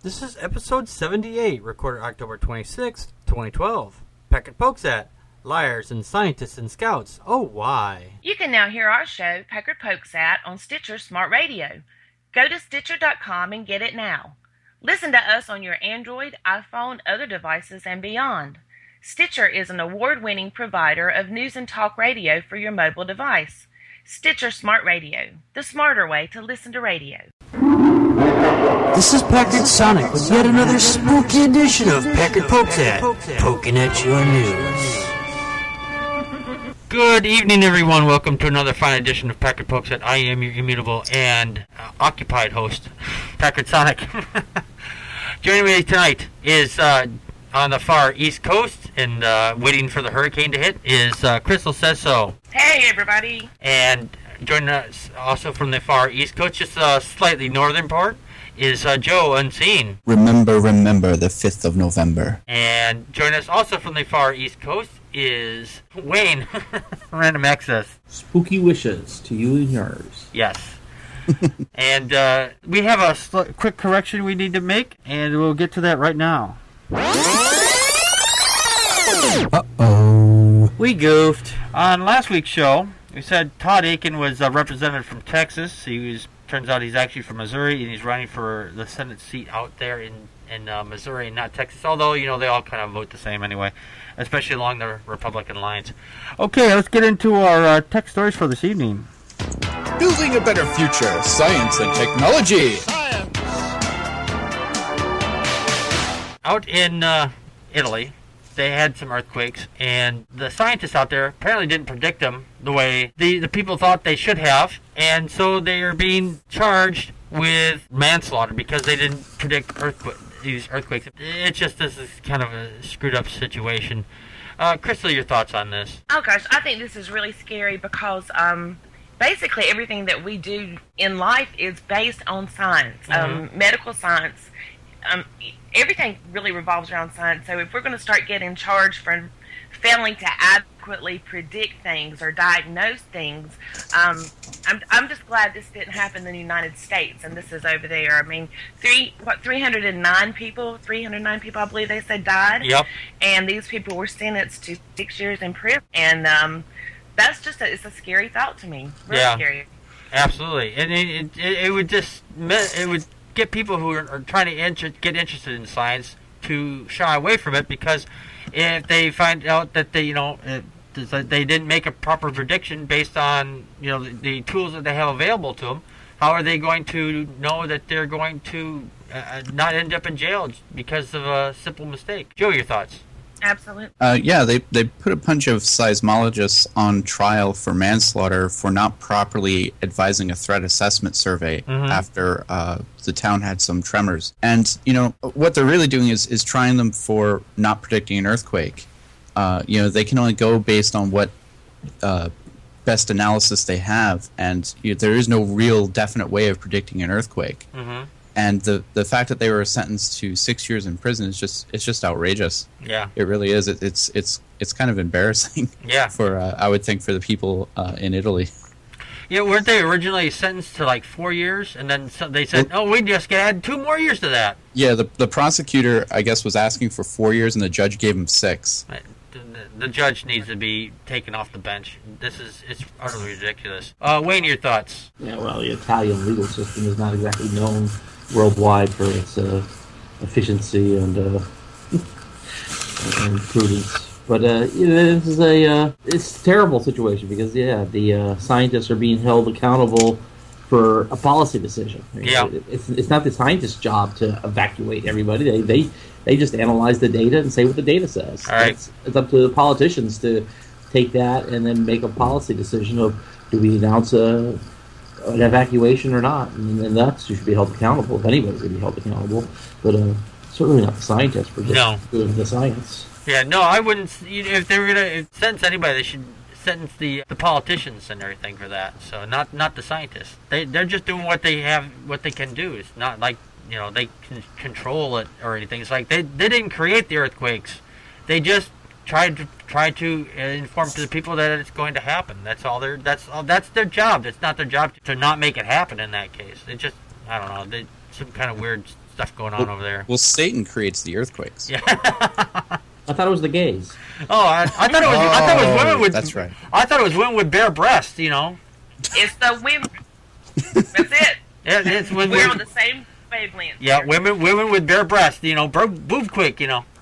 This is episode 78, recorded October 26th, 2012. Peck and Pokes at Liars and Scientists and Scouts. Oh, why? You can now hear our show, Peckard Pokes At, on Stitcher Smart Radio. Go to Stitcher.com and get it now. Listen to us on your Android, iPhone, other devices, and beyond. Stitcher is an award-winning provider of news and talk radio for your mobile device. Stitcher Smart Radio, the smarter way to listen to radio. This is Packard Sonic with yet another spooky edition of Peckard Pokes At, poking at your news. Good evening, everyone. Welcome to another fine edition of Peckard Pokes At. I am your immutable and occupied host, Packard Sonic. Joining me tonight is on the far East Coast and waiting for the hurricane to hit is Crystal Says So. Hey, everybody. And joining us also from the far East Coast, just a slightly northern part, is Joe Unseen. Remember, the 5th of November. And joining us also from the far East Coast is Wayne, Random Access. Spooky wishes to you and yours. Yes. And we have a quick correction we need to make, and we'll get to that right now. Uh-oh. We goofed. On last week's show, we said Todd Aiken was represented from Texas. Turns out he's actually from Missouri, and he's running for the Senate seat out there in Missouri and not Texas. Although, you know, they all kind of vote the same anyway, especially along the Republican lines. Okay, let's get into our tech stories for this evening. Building a better future, science and technology. Out in Italy, they had some earthquakes, and the scientists out there apparently didn't predict them the way the people thought they should have, and so they are being charged with manslaughter because they didn't predict these earthquakes. This is kind of a screwed up situation. Crystal, your thoughts on this? Oh, gosh, I think this is really scary because basically everything that we do in life is based on science, medical science. Everything really revolves around science. So if we're going to start getting charged for failing to adequately predict things or diagnose things, I'm just glad this didn't happen in the United States and this is over there. I mean, 309 people, I believe they said, died. Yep. And these people were sentenced to 6 years in prison. And that's just it's a scary thought to me. Really scary. Absolutely. And it would get people who are trying to get interested in science to shy away from it, because if they find out that they didn't make a proper prediction based on the tools that they have available to them, how are they going to know that they're going to not end up in jail because of a simple mistake? Joe, your thoughts? Absolutely. They put a bunch of seismologists on trial for manslaughter for not properly advising a threat assessment survey after the town had some tremors. And, what they're really doing is trying them for not predicting an earthquake. They can only go based on what best analysis they have, and there is no real definite way of predicting an earthquake. And the fact that they were sentenced to 6 years in prison is just outrageous. Yeah, it really is. It's kind of embarrassing. Yeah, for I would think for the people in Italy. Yeah, weren't they originally sentenced to like 4 years, and then they said, "Oh, we just got to add 2 more years to that." Yeah, the prosecutor, I guess, was asking for 4 years, and the judge gave him 6. The judge needs to be taken off the bench. It's utterly ridiculous. Wayne, your thoughts? Yeah, well, the Italian legal system is not exactly known worldwide for its efficiency and prudence. But this is it's a terrible situation because the scientists are being held accountable for a policy decision. I mean, it's not the scientist's job to evacuate everybody. They just analyze the data and say what the data says. All right. It's up to the politicians to take that and then make a policy decision of do we announce an evacuation or not, and that's who should be held accountable. If anybody's going to be held accountable, but certainly not the scientists for just doing the science. Yeah, no, I wouldn't. If they were going to sentence anybody, they should sentence the politicians and everything for that. So not the scientists. They're just doing what they can do. It's not like they can control it or anything. It's like they didn't create the earthquakes. They just tried to inform to the people that it's going to happen. That's their job. It's not their job to not make it happen in that case. It just, I don't know, some kind of weird stuff going on over there. Well, Satan creates the earthquakes. Yeah. I thought it was the gays. Oh, I thought it was. I thought it was women with. That's right. I thought it was women with bare breasts. You know. It's the women. That's it. It's when We're on the same wavelength. Yeah, here. women with bare breasts. You know, move quick. You know.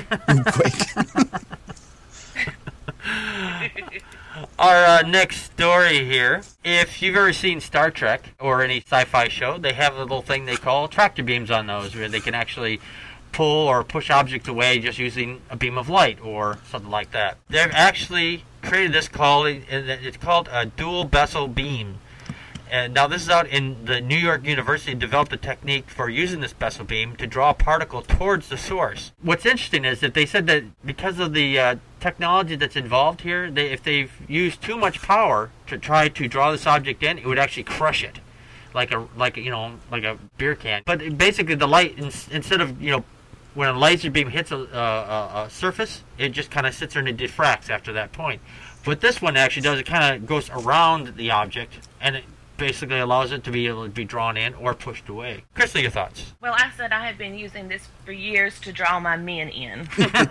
Our next story here. If you've ever seen Star Trek or any sci-fi show, they have a little thing they call tractor beams on those, where they can actually pull or push objects away just using a beam of light or something like that. They've actually created this it's called a dual Bessel beam. And now this is out in the New York University, developed a technique for using this Bessel beam to draw a particle towards the source. What's interesting is that they said that because of the technology that's involved here, if they've used too much power to try to draw this object in, it would actually crush it, like a beer can. But basically, the light, instead of when a laser beam hits a surface, it just kind of sits there and it diffracts after that point. What this one actually does, it kind of goes around the object, and it basically allows it to be able to be drawn in or pushed away. Crystal, your thoughts? Well, I said I have been using this for years to draw my men in.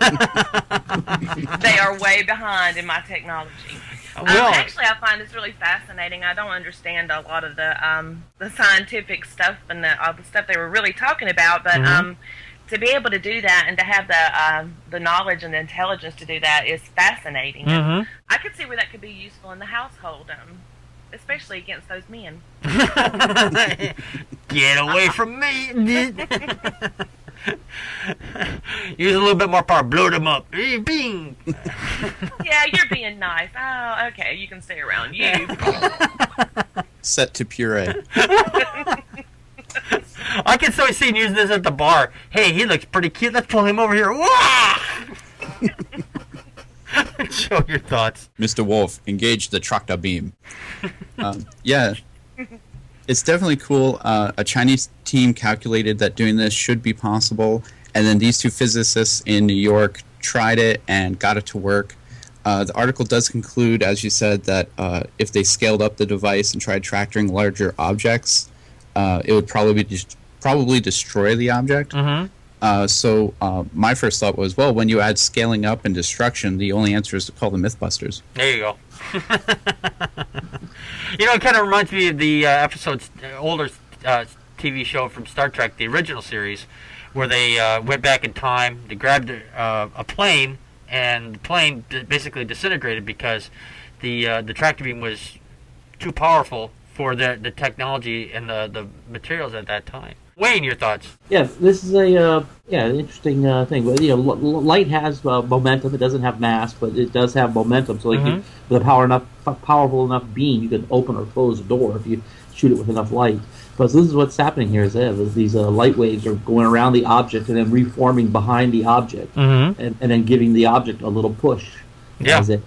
They are way behind in my technology. Actually, I find this really fascinating. I don't understand a lot of the scientific stuff and all the stuff they were really talking about, but to be able to do that and to have the knowledge and the intelligence to do that is fascinating. I could see where that could be useful in the household, especially against those men. Get away from me! Use a little bit more power. Blow them up. Bing! Yeah, you're being nice. Oh, okay. You can stay around. You. Set to puree. I can so see him using this at the bar. Hey, he looks pretty cute. Let's pull him over here. Wah! Show your thoughts. Mr. Wolf, engage the tractor beam. Yeah, it's definitely cool. A Chinese team calculated that doing this should be possible, and then these two physicists in New York tried it and got it to work. The article does conclude, as you said, that if they scaled up the device and tried tractoring larger objects, it would probably destroy the object. So my first thought was, well, when you add scaling up and destruction, the only answer is to call the Mythbusters. There you go. It kind of reminds me of the older TV show from Star Trek, the original series, where they went back in time, they grabbed a plane, and the plane basically disintegrated because the tractor beam was too powerful for the technology and the materials at that time. Wayne, your thoughts? Yeah, this is an interesting thing. But light has momentum. It doesn't have mass, but it does have momentum. So, with a powerful enough beam, you can open or close a door if you shoot it with enough light. But this is what's happening here: is these light waves are going around the object and then reforming behind the object, and then giving the object a little push. Yeah. And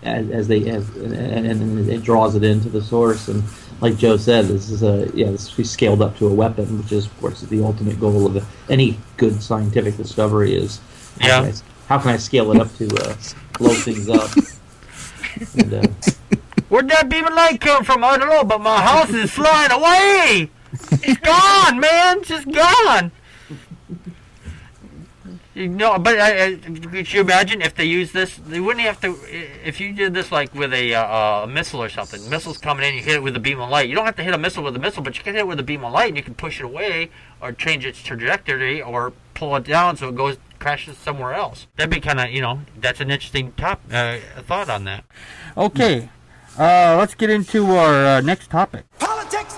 it draws it into the source. And like Joe said, this is scaled up to a weapon, which is, of course, the ultimate goal of any good scientific discovery is how can I scale it up to blow things up? And, where'd that beam of light come from? I don't know, but my house is flying away. It's gone, man. It's just gone. Could you imagine if they use this? They wouldn't have to. If you did this like with a missile or something, missile's coming in, you hit it with a beam of light. You don't have to hit a missile with a missile, but you can hit it with a beam of light, and you can push it away or change its trajectory or pull it down so it crashes somewhere else. That'd be kind of, that's an interesting thought on that. Okay, let's get into our next topic. Politics.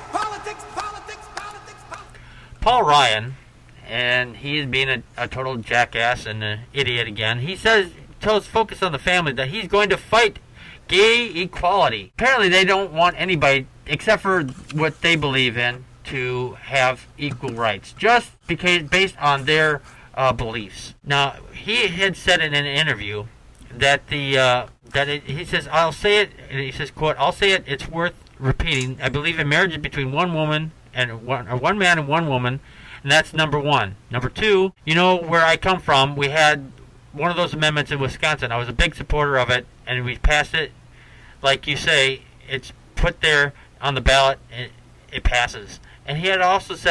Paul Ryan. And he is being a total jackass and an idiot again. He tells Focus on the Family that he's going to fight gay equality. Apparently they don't want anybody, except for what they believe in, to have equal rights, just because based on their beliefs. Now, he had said in an interview that he says, I'll say it, and he says, quote, I'll say it, it's worth repeating. I believe in marriage between one man and one woman, and that's number one. Number two, where I come from, we had one of those amendments in Wisconsin. I was a big supporter of it, and we passed it. Like you say, it's put there on the ballot, and it passes. And he had also said that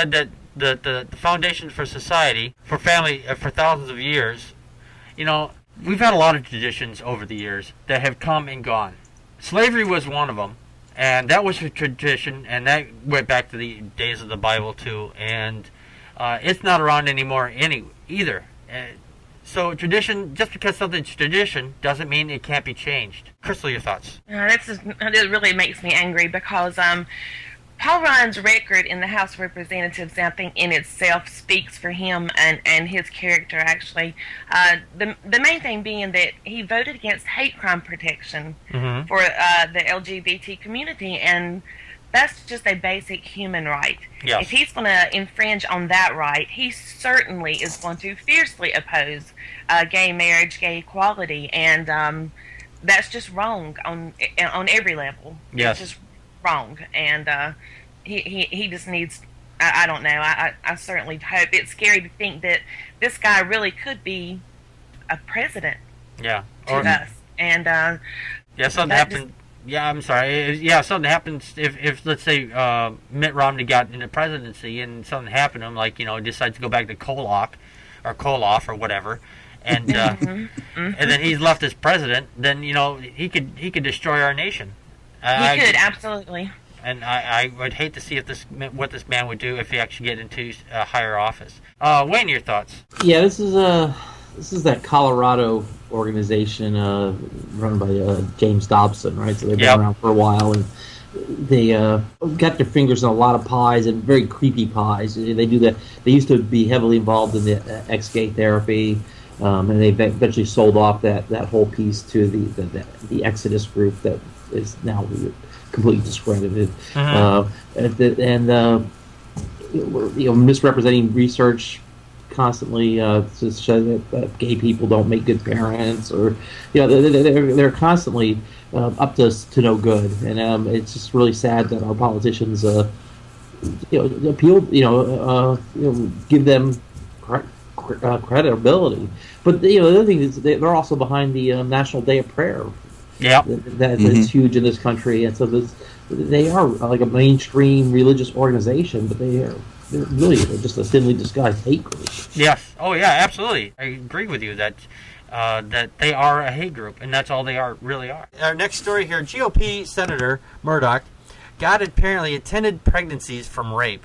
the foundation for society, for family, for thousands of years. We've had a lot of traditions over the years that have come and gone. Slavery was one of them, and that was a tradition, and that went back to the days of the Bible too, and it's not around anymore either. So tradition, just because something's tradition, doesn't mean it can't be changed. Crystal, your thoughts? It really makes me angry because Paul Ryan's record in the House of Representatives, I think, in itself speaks for him and his character, actually. The main thing being that he voted against hate crime protection for the LGBT community, and that's just a basic human right. Yes. If he's going to infringe on that right, he certainly is going to fiercely oppose gay marriage, gay equality, and that's just wrong on every level. Yes. It's just wrong, and he just needs. I don't know. I certainly hope. It's scary to think that this guy really could be a president. Yeah. To us, and something happened. Yeah, I'm sorry. Yeah, something happens if let's say Mitt Romney got in the presidency and something happened to him, like decides to go back to Koloff or whatever, and and then he's left as president. Then he could destroy our nation. He could, absolutely. And I would hate to see what this man would do if he actually get into a higher office. Wayne, your thoughts? Yeah, this is that Colorado organization run by James Dobson, right? So they've been around for a while, and they got their fingers in a lot of pies and very creepy pies. They do that. They used to be heavily involved in the ex-gay therapy, and they eventually sold off that whole piece to the Exodus group that is now completely discredited, and misrepresenting research constantly to show that gay people don't make good parents, or they're constantly up to no good, and it's just really sad that our politicians appeal, give them credibility. But the other thing is they're also behind the National Day of Prayer. Yeah, that's huge in this country, and so they are like a mainstream religious organization, but they're really just a thinly disguised hate group. Yes. Oh, yeah, absolutely. I agree with you that they are a hate group, and that's all they really are. Our next story here: GOP Senator Murdoch, God apparently attended pregnancies from rape.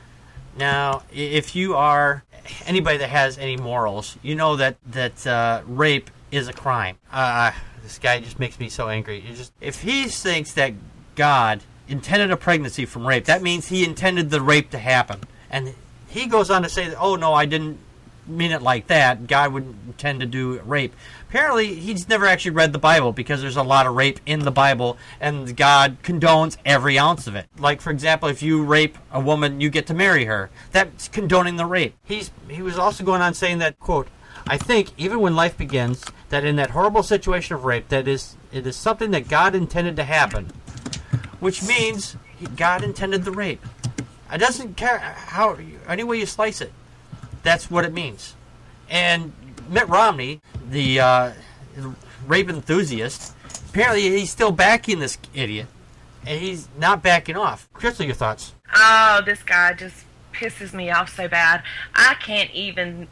Now, if you are anybody that has any morals, you know that rape is a crime. This guy just makes me so angry. If he thinks that God intended a pregnancy from rape, that means he intended the rape to happen. And he goes on to say that, oh, no, I didn't mean it like that. God wouldn't intend to do rape. Apparently, he's never actually read the Bible, because there's a lot of rape in the Bible, and God condones every ounce of it. Like, for example, if you rape a woman, you get to marry her. That's condoning the rape. He was also going on saying that, quote, I think, even when life begins, that in that horrible situation of rape, it is something that God intended to happen, which means God intended the rape. It doesn't care how, any way you slice it. That's what it means. And Mitt Romney, the rape enthusiast, apparently he's still backing this idiot, and he's not backing off. Crystal, your thoughts? Oh, this guy just pisses me off so bad. I can't even...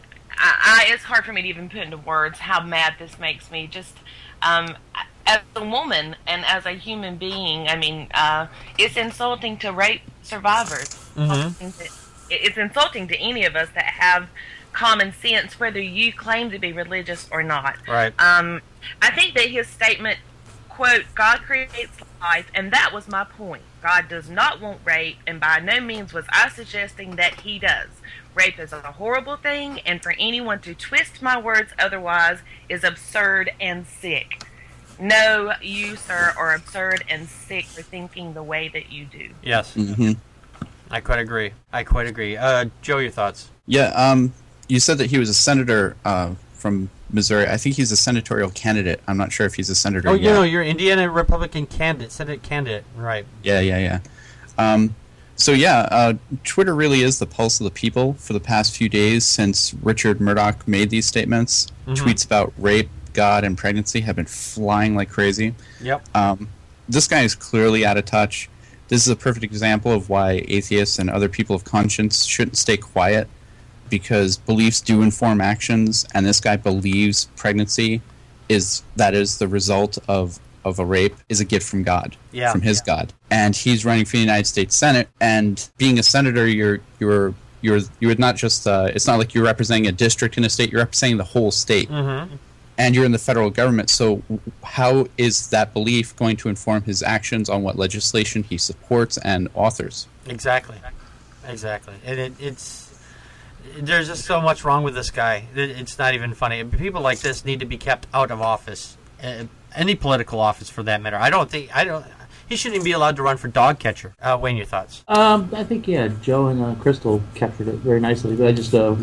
it's hard for me to even put into words how mad this makes me. Just as a woman and as a human being, I mean, it's insulting to rape survivors. Mm-hmm. It's insulting to any of us that have common sense, whether you claim to be religious or not. Right. I think that his statement, quote, God creates life, and that was my point. God does not want rape, and by no means was I suggesting that he does. Rape is a horrible thing, and for anyone to twist my words otherwise is absurd and sick. No, you, sir, are absurd and sick for thinking the way that you do. Yes. Mm-hmm. I quite agree. Joe, your thoughts? Yeah, you said that he was a senator from Missouri. I think he's a senatorial candidate. I'm not sure if he's a senator yet. No, you're Indiana Republican candidate, Senate candidate, right. Yeah. Twitter really is the pulse of the people for the past few days since Richard Murdoch made these statements. Mm-hmm. Tweets about rape, God, and pregnancy have been flying like crazy. Yep. This guy is clearly out of touch. this is a perfect example of why atheists and other people of conscience shouldn't stay quiet, because beliefs do inform actions, and this guy believes pregnancy is the result of a rape is a gift from God, from his God. And he's running for the United States Senate, and being a senator, you're not just, it's not like you're representing a district in a state, you're representing the whole state. Mm-hmm. And you're in the federal government, so how is that belief going to inform his actions on what legislation he supports and authors? Exactly. And it's there's just so much wrong with this guy. It's not even funny. People like this need to be kept out of office, any political office for that matter. He shouldn't even be allowed to run for dog catcher. Wayne, your thoughts? I think Joe and Crystal captured it very nicely. But I just for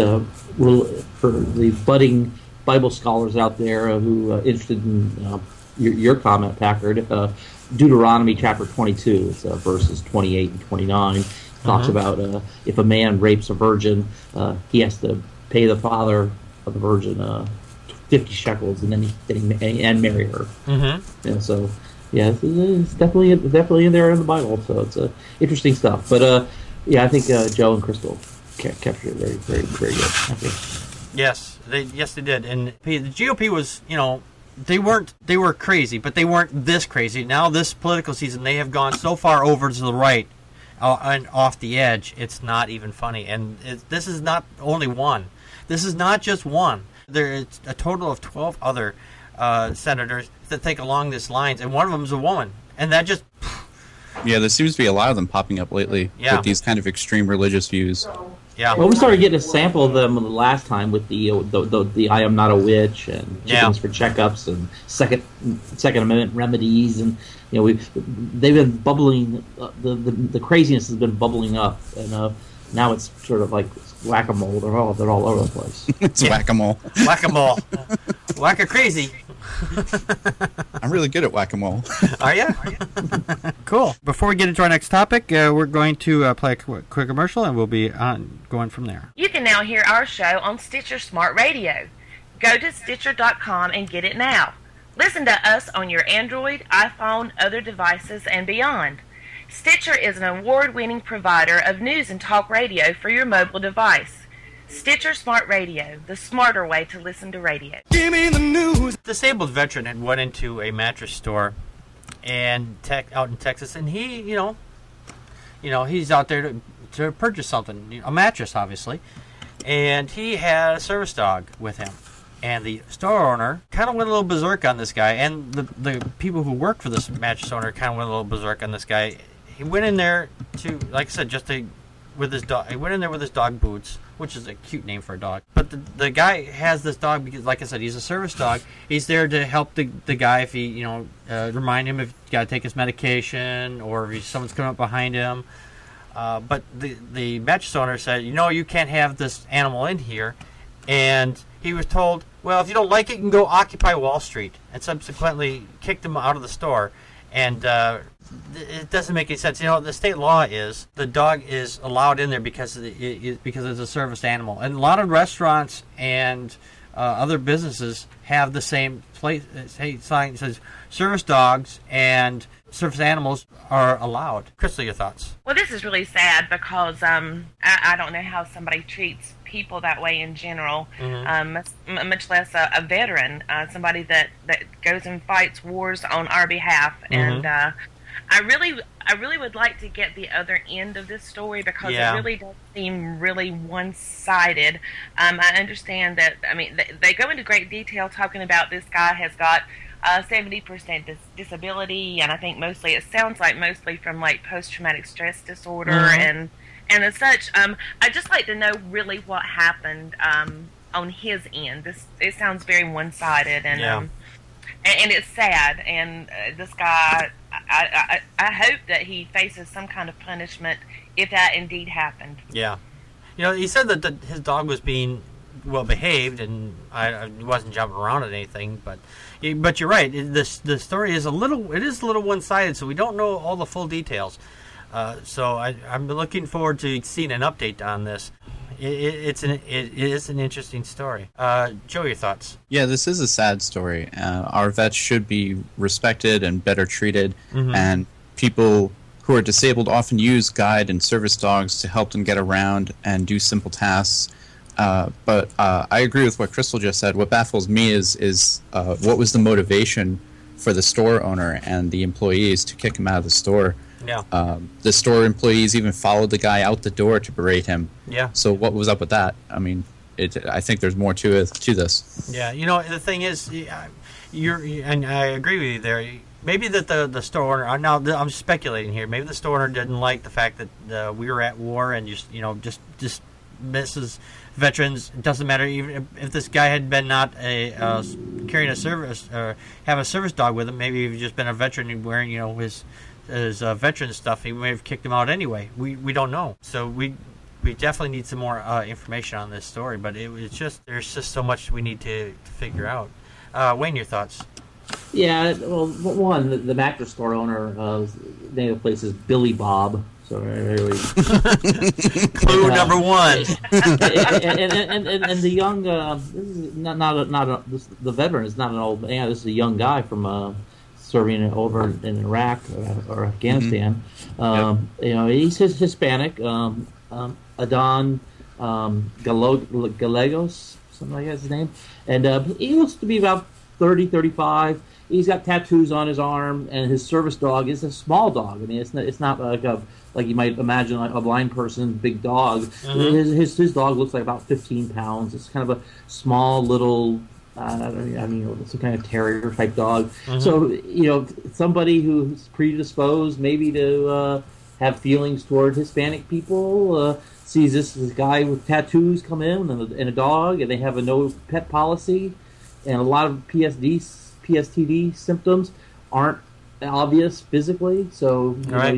the budding Bible scholars out there who are interested in your comment, Packard, Deuteronomy chapter 22, it's verses 28 and 29, talks about if a man rapes a virgin, he has to pay the father of the virgin 50 shekels and then marry her. Mm-hmm. And so, it's definitely in there in the Bible. So it's interesting stuff. But I think Joe and Crystal captured it very, very, very good. Thank you. Yes, they did. And the GOP was, they were crazy, but they weren't this crazy. Now this political season, they have gone so far over to the right and off the edge, it's not even funny. And this is not only one. This is not just one. There's a total of 12 other senators that think along these lines, and one of them is a woman. And that just... Yeah, there seems to be a lot of them popping up lately with these kind of extreme religious views. Yeah. Well, we started getting a sample of them the last time with the I am not a witch and chickens for checkups and Second Amendment remedies, and they've been bubbling. The craziness has been bubbling up, and now it's sort of like whack-a-mole. They're all over the place. It's whack-a-mole. Whack-a-mole. Whack-a-crazy. I'm really good at whack-a-mole. Are you? Cool. Before we get into our next topic, we're going to play a quick commercial, and we'll be going from there. You can now hear our show on Stitcher Smart Radio. Go to Stitcher.com and get it now. Listen to us on your Android, iPhone, other devices, and beyond. Stitcher is an award-winning provider of news and talk radio for your mobile device. Stitcher Smart Radio, the smarter way to listen to radio. Give me the news. Disabled veteran had went into a mattress store and out in Texas, and he, he's out there to purchase something, a mattress, obviously, and he had a service dog with him. And the store owner kind of went a little berserk on this guy, and the people who work for this mattress owner kind of went a little berserk on this guy. He went in there like I said, with his dog. He went in there with his dog Boots, which is a cute name for a dog. But the guy has this dog because, like I said, he's a service dog. He's there to help the guy if he, remind him if he's got to take his medication or if someone's coming up behind him. But the mattress owner said, you can't have this animal in here. And he was told, well, if you don't like it, you can go occupy Wall Street. And subsequently kicked him out of the store. And it doesn't make any sense. The state law is the dog is allowed in there because it's a service animal. And a lot of restaurants and other businesses have the same sign that says service dogs and service animals are allowed. Crystal, your thoughts? Well, this is really sad because I don't know how somebody treats people that way in general, much less a veteran, somebody that goes and fights wars on our behalf. And I really would like to get the other end of this story because it really does seem really one-sided. I understand that, they go into great detail talking about this guy has got 70% disability, and I think it sounds like mostly from like post-traumatic stress disorder and as such. I'd just like to know really what happened on his end. It sounds very one-sided, and it's sad. And this guy, I hope that he faces some kind of punishment if that indeed happened. Yeah, he said that his dog was being well behaved, and he wasn't jumping around at anything. But you're right. The story is a little one-sided, so we don't know all the full details. So I'm looking forward to seeing an update on this. It is an interesting story. Joe, your thoughts? Yeah, this is a sad story. Our vets should be respected and better treated, and people who are disabled often use guide and service dogs to help them get around and do simple tasks. But I agree with what Crystal just said. What baffles me is what was the motivation for the store owner and the employees to kick him out of the store. Yeah. The store employees even followed the guy out the door to berate him. Yeah. So what was up with that? I mean, I think there's more to this. Yeah. The thing is, and I agree with you there. Maybe that the store owner. Now I'm speculating here. Maybe the store owner didn't like the fact that we were at war and just misses veterans. It doesn't matter even if this guy had been not carrying a service or have a service dog with him. Maybe if he'd just been a veteran wearing his veteran stuff, he may have kicked him out anyway. We don't know. So we definitely need some more information on this story. But there's just so much we need to figure out. Wayne, your thoughts? Yeah, well, one, the mattress store owner, the name of the place is Billy Bob. So clue number one. And the young, this is the veteran is not an old man. This is a young guy from serving over in Iraq or Afghanistan. Mm-hmm. He's Hispanic. Adon Gallegos, something like that's his name, and he looks to be about 30, 35. He's got tattoos on his arm, and his service dog is a small dog. I mean, it's not like you might imagine like a blind person, big dog. Mm-hmm. His dog looks like about 15 pounds. It's kind of a small little, it's a kind of terrier type dog. Mm-hmm. So somebody who's predisposed maybe to have feelings toward Hispanic people sees this guy with tattoos come in and a dog, and they have a no pet policy, and a lot of PSTD symptoms aren't obvious physically, so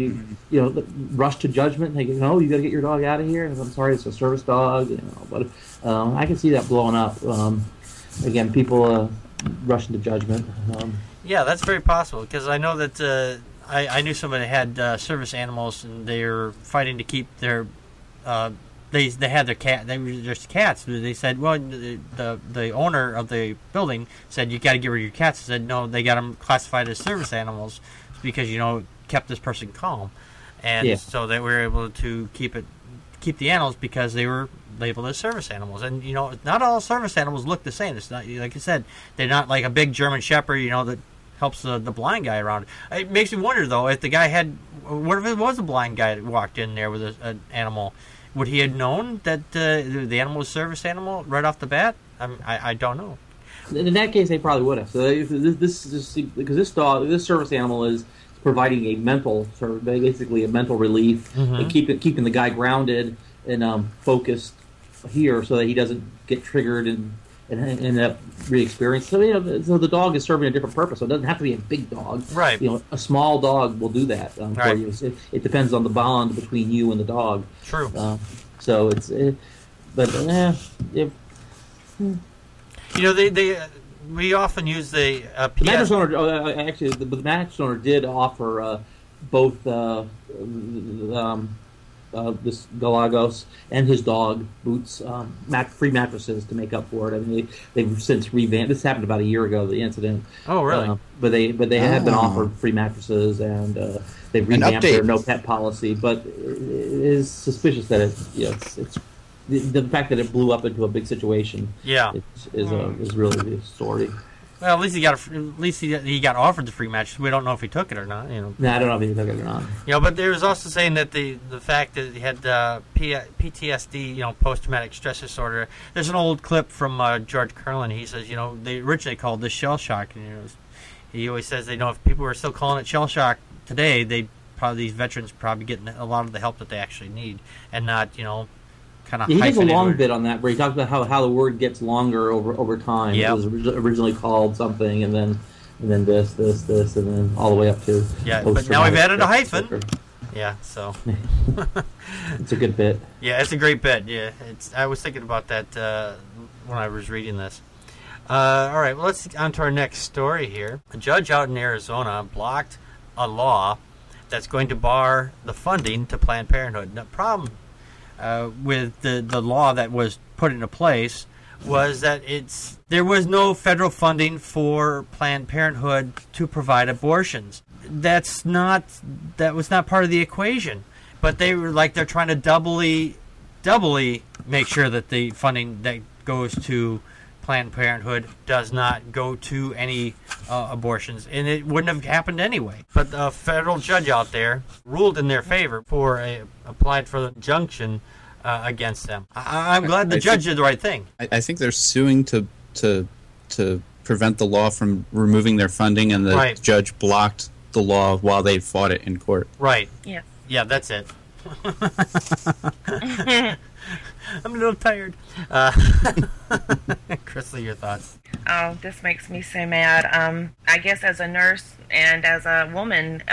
rush to judgment. They go, you got to get your dog out of here. And I'm sorry, it's a service dog. But I can see that blowing up. Again, people rushing to judgment. Yeah, that's very possible because I know that I knew somebody that had service animals and they were fighting to keep their. They had their cat. They were just cats. They said, well, the owner of the building said you got to get rid of your cats. They said no, they got them classified as service animals because kept this person calm, and so they were able to keep the animals because they were labeled as service animals. And not all service animals look the same. It's not like you said. They're not like a big German Shepherd. That helps the blind guy around. It makes me wonder though if the guy what if it was a blind guy that walked in there with an animal. Would he have known that the animal was a service animal right off the bat? I don't know. In that case, they probably would have. So because this service animal is providing a mental, basically a mental relief, and keeping the guy grounded and focused here, so that he doesn't get triggered and end up re-experiencing. So the dog is serving a different purpose. So it doesn't have to be a big dog. Right. A small dog will do that for you. It depends on the bond between you and the dog. True. We often use the mattress owner. Actually, the mattress owner did offer both this Galagos and his dog Boots free mattresses to make up for it. I mean, they've since revamped. This happened about a year ago, the incident. Oh, really? But they have been offered free mattresses, and they've revamped their no pet policy. But it is suspicious that it's the fact that it blew up into a big situation. Yeah, is really the story. Well, at least he got offered the free mattress. We don't know if he took it or not. No, I don't know if he took it or not. But there was also saying that the fact that he had PTSD, post-traumatic stress disorder. There's an old clip from George Carlin. He says, they originally called this shell shock. And, he always says, if people were still calling it shell shock today, these veterans probably getting a lot of the help that they actually need, and not, kind of. He has a long bit on that where he talks about how the word gets longer over time. Yep. It was originally called something, and then this, and then all the way up to. Yeah, but now we've added a hyphen. Yeah, so. It's a good bit. Yeah, it's a great bit. Yeah, I was thinking about that when I was reading this. All right, well, let's on to our next story here. A judge out in Arizona blocked a law that's going to bar the funding to Planned Parenthood. The problem with the law that was put into place was that there was no federal funding for Planned Parenthood to provide abortions. that was not part of the equation. But they're trying to doubly make sure that the funding that goes to Planned Parenthood does not go to any abortions, and it wouldn't have happened anyway. But a federal judge out there ruled in their favor applied for the injunction against them. I'm glad the judge did the right thing. I think they're suing to prevent the law from removing their funding, and the judge blocked the law while they fought it in court. Right. Yeah. Yeah, that's it. I'm a little tired. Crystal, your thoughts? Oh, this makes me so mad. I guess as a nurse and as a woman,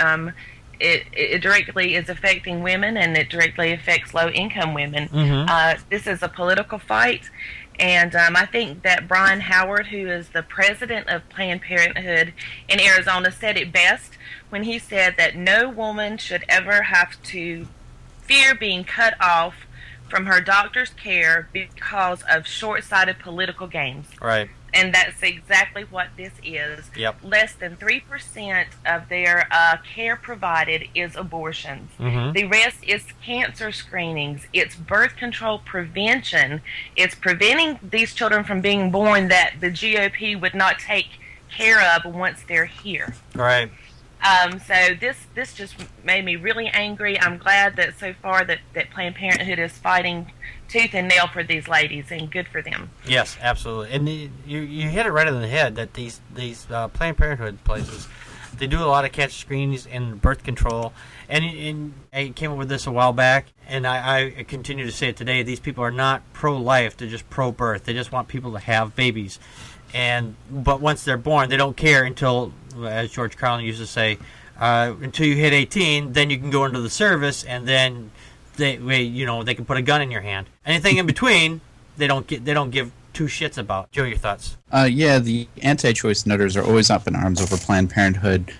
it directly is affecting women, and it directly affects low-income women. Mm-hmm. This is a political fight, and I think that Brian Howard, who is the president of Planned Parenthood in Arizona, said it best when he said that no woman should ever have to fear being cut off from her doctor's care because of short-sighted political gains. Right. And that's exactly what this is. Yep. Less than 3% of their care provided is abortions. Mm-hmm. The rest is cancer screenings. It's birth control prevention. It's preventing these children from being born that the GOP would not take care of once they're here. Right. So this just made me really angry. I'm glad that so far that Planned Parenthood is fighting tooth and nail for these ladies, and good for them. Yes, absolutely. And you hit it right on the head that these Planned Parenthood places, they do a lot of cancer screenings and birth control. And I came up with this a while back, and I continue to say it today. These people are not pro-life; they're just pro-birth. They just want people to have babies. But once they're born, they don't care until, as George Carlin used to say, until you hit 18, then you can go into the service, and then they can put a gun in your hand. Anything in between, they don't give two shits about. Joe, your thoughts? Yeah, the anti-choice nutters are always up in arms over Planned Parenthood,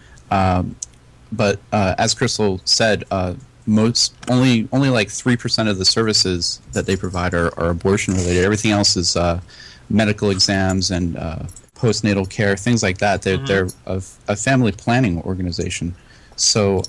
but as Crystal said, only like 3% of the services that they provide are abortion related. Everything else is medical exams and postnatal care, things like that. They're a family planning organization. So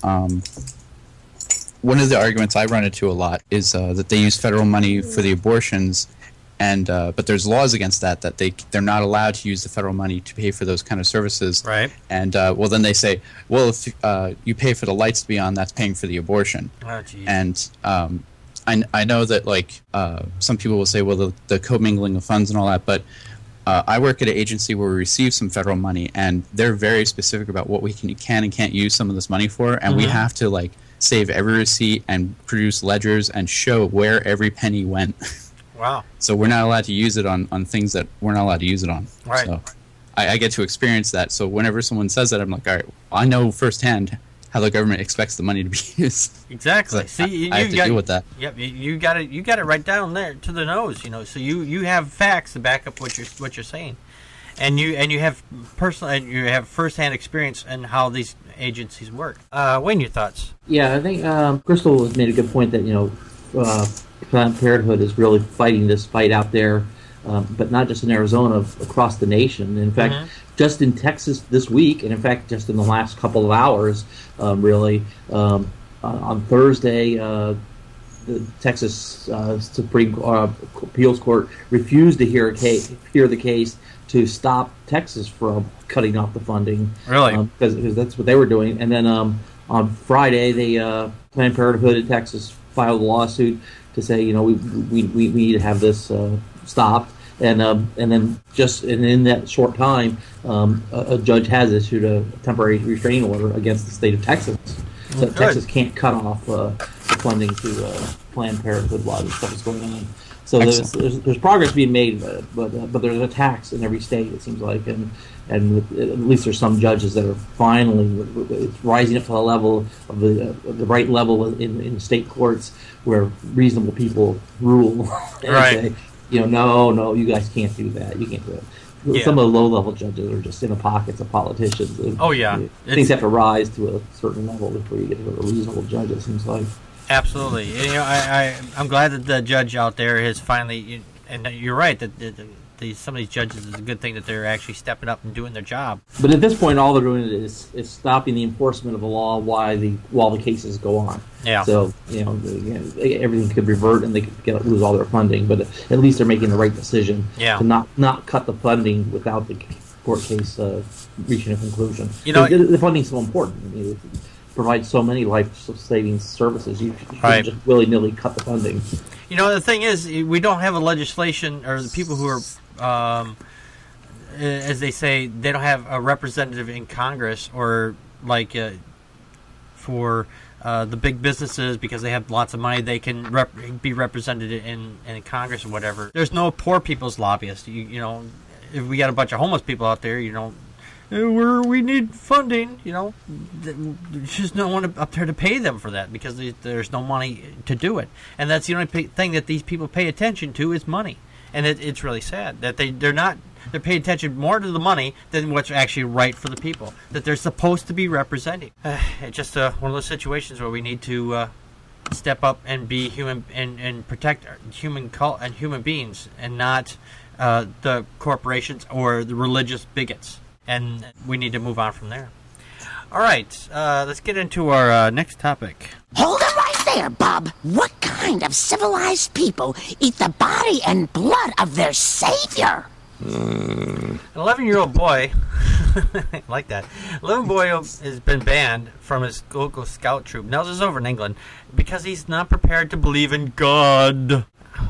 one of the arguments I run into a lot is that they use federal money for the abortions, and but there's laws against that they're not allowed to use the federal money to pay for those kind of services. Right. And then they say, well, if you pay for the lights to be on, that's paying for the abortion. Oh, geez. And I know that some people will say, well, the commingling of funds and all that, but I work at an agency where we receive some federal money, and they're very specific about what we can and can't use some of this money for, and we have to save every receipt and produce ledgers and show where every penny went. Wow. So we're not allowed to use it on things that we're not allowed to use it on. Right. So I get to experience that. So whenever someone says that, I'm like, all right, well, I know firsthand how the government expects the money to be used. Exactly. See, I have to deal with that. Yep, you got it right down there to the nose. So you have facts to back up what you're saying, and you have firsthand experience in how these agencies work. Wayne, your thoughts? Yeah, I think Crystal has made a good point that Planned Parenthood is really fighting this fight out there, but not just in Arizona, across the nation. In fact, just in Texas this week, and in fact, just in the last couple of hours, on Thursday, the Texas Supreme Appeals Court refused to hear the case to stop Texas from cutting off the funding. Really? Because that's what they were doing. And then on Friday, Planned Parenthood in Texas filed a lawsuit to say, we need to have this stopped. And then in that short time, a judge has issued a temporary restraining order against the state of Texas. So Texas can't cut off the funding to Planned Parenthood while this stuff is going on. So there's progress being made, but there's attacks in every state, it seems like, and at least there's some judges that are finally rising up to the level of the right level in state courts where reasonable people rule and say, no, you guys can't do that. You can't do it. Yeah. Some of the low-level judges are just in the pockets of politicians. Things have to rise to a certain level before you get to a reasonable judge, it seems like. Absolutely. I'm glad that the judge out there has finally And you're right that some of these judges, is a good thing that they're actually stepping up and doing their job. But at this point, all they're doing is stopping the enforcement of the law while the cases go on. Yeah. So everything could revert and they could lose all their funding. But at least they're making the right decision to not cut the funding without the court case reaching a conclusion. The funding's so important. It provides so many life-saving services. You shouldn't just willy-nilly cut the funding. The thing is, we don't have a legislation, or the people who are, as they say, they don't have a representative in Congress, or like for the big businesses, because they have lots of money, they can be represented in Congress or whatever. There's no poor people's lobbyist. If we got a bunch of homeless people out there, we need funding, there's just no one up there to pay them for that, because there's no money to do it. And that's the only thing that these people pay attention to is money. And it's really sad that they're paying attention more to the money than what's actually right for the people that they're supposed to be representing. It's just one of those situations where we need to step up and be human and protect human beings, and not the corporations or the religious bigots. And we need to move on from there. All right, let's get into our next topic. Hold it right there, Bob. What kind of civilized people eat the body and blood of their savior? An 11-year-old boy, I like that. 11 boy has been banned from his local scout troop. Now this is over in England because he's not prepared to believe in God.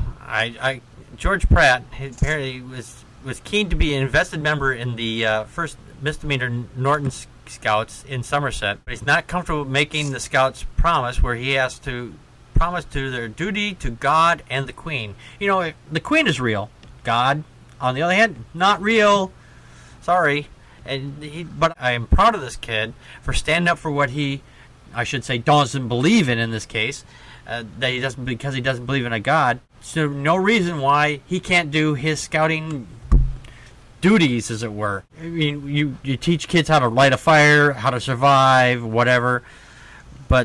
George Pratt, apparently was keen to be an invested member in the first misdemeanor Norton Scouts in Somerset, but he's not comfortable making the Scouts promise where he has to promise to their duty to God and the Queen. The Queen is real. God, on the other hand, not real. Sorry. But I am proud of this kid for standing up for what he, I should say, doesn't believe in this case. Because he doesn't believe in a God. So no reason why he can't do his scouting duties, as it were. I mean, you teach kids how to light a fire, how to survive, whatever. But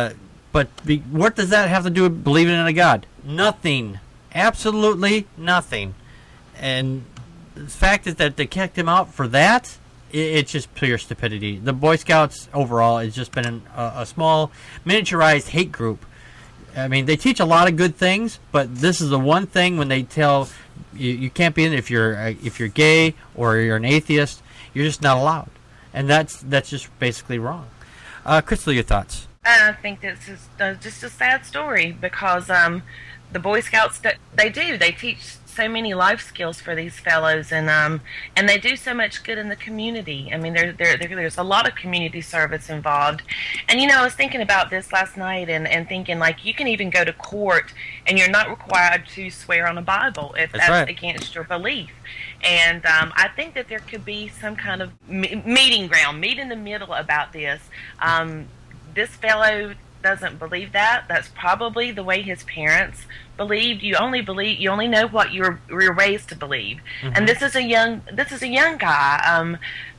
what does that have to do with believing in a God? Nothing. Absolutely nothing. And the fact is that they kicked him out for that, it's just pure stupidity. The Boy Scouts overall has just been a small, miniaturized hate group. I mean, they teach a lot of good things, but this is the one thing when they tell you can't be in it if you're gay or you're an atheist, you're just not allowed, and that's just basically wrong. Crystal, your thoughts? I think this is just a sad story because the Boy Scouts they teach so many life skills for these fellows, and they do so much good in the community. I mean, there's a lot of community service involved. And I was thinking about this last night and thinking, like, you can even go to court and you're not required to swear on a Bible if that's right. Against your belief. And I think that there could be some kind of meeting in the middle about this. This fellow doesn't believe that. That's probably the way his parents believed. You only know what you're raised to believe. Mm-hmm. And this is a young guy.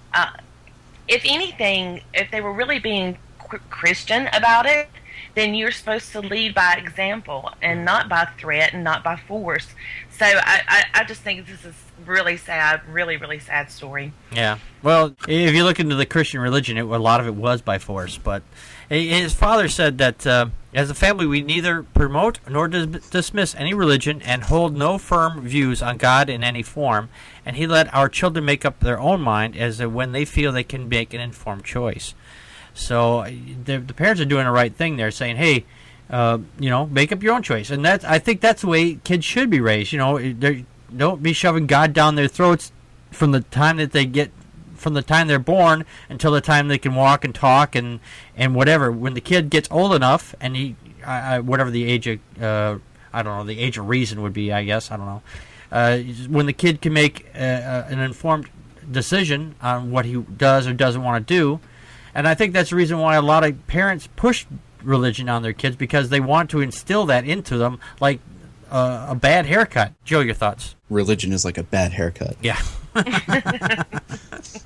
If anything, if they were really being Christian about it, then you're supposed to lead by example and not by threat and not by force. So I just think this is really sad, really, really sad story. Yeah. Well, if you look into the Christian religion, a lot of it was by force. But his father said that as a family, we neither promote nor dismiss any religion and hold no firm views on God in any form. And he let our children make up their own mind as to when they feel they can make an informed choice. So the parents are doing the right thing there, saying, hey, make up your own choice. And I think that's the way kids should be raised. Don't be shoving God down their throats from the time they're born until the time they can walk and talk and whatever. When the kid gets old enough, and whatever the age of, I don't know, the age of reason would be, I guess, I don't know. When the kid can make an informed decision on what he does or doesn't want to do. And I think that's the reason why a lot of parents push religion on their kids, because they want to instill that into them, like a bad haircut. Joe, your thoughts? Religion is like a bad haircut. Yeah.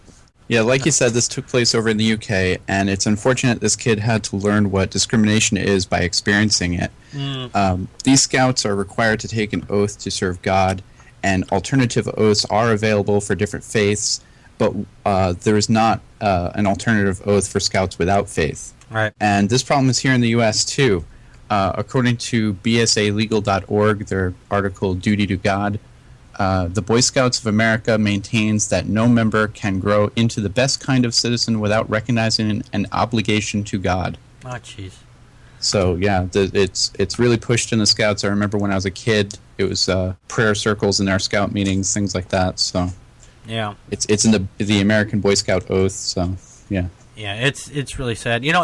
Yeah, like you said, this took place over in the UK, and it's unfortunate this kid had to learn what discrimination is by experiencing it. These scouts are required to take an oath to serve God, and alternative oaths are available for different faiths, but there is not an alternative oath for scouts without faith. Right. And this problem is here in the U.S., too. According to bsalegal.org, their article, Duty to God, the Boy Scouts of America maintains that no member can grow into the best kind of citizen without recognizing an obligation to God. Oh, jeez. So, yeah, it's really pushed in the Scouts. I remember when I was a kid, it was prayer circles in our Scout meetings, things like that. So, yeah, it's in the American Boy Scout oath. So, yeah. Yeah, it's really sad. You know,